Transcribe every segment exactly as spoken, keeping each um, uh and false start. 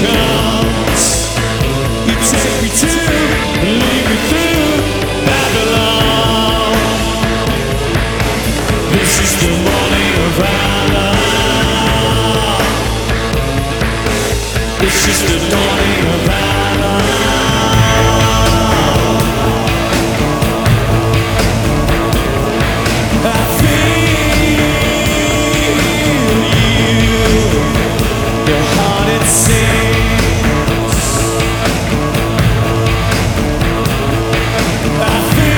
comes. You take me to and lead me through Babylon. This is the morning of valor. This is the dawning of valor. I feel you, your heart it sings. I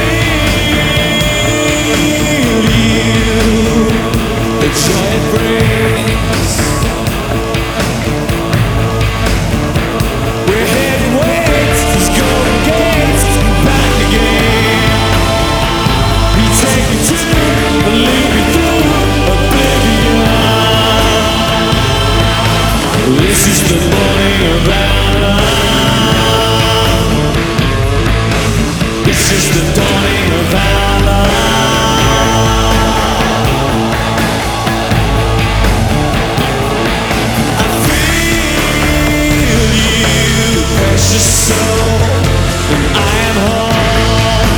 feel you, the joy it brings. We're heading west, these golden gates, back again. You take me to and lead me through oblivion. This is the morning of valor. This is the dawning of valor. I feel you, precious soul, and I am home.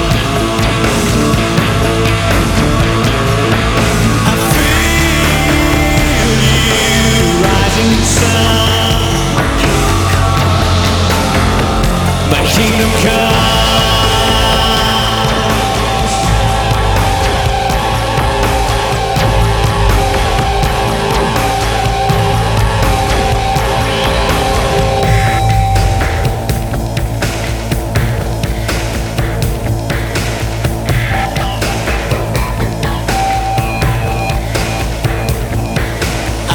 I feel you, rising sun. My kingdom comes. I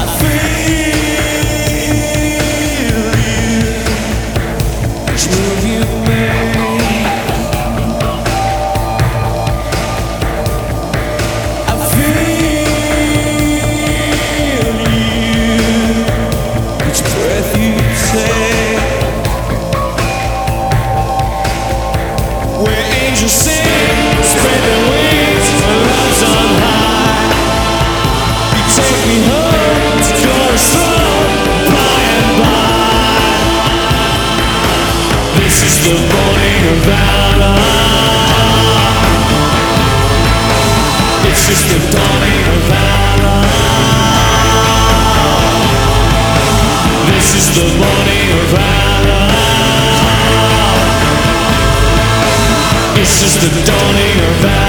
feel you, each move you make. I feel you, each breath you take. Where angels sing, spread their wings, our love's on high. You take me home to Coruscant, by and by. This is the morning of valor. It's just the dawning of valor. This is the morning of valor. It's just the dawning of valor.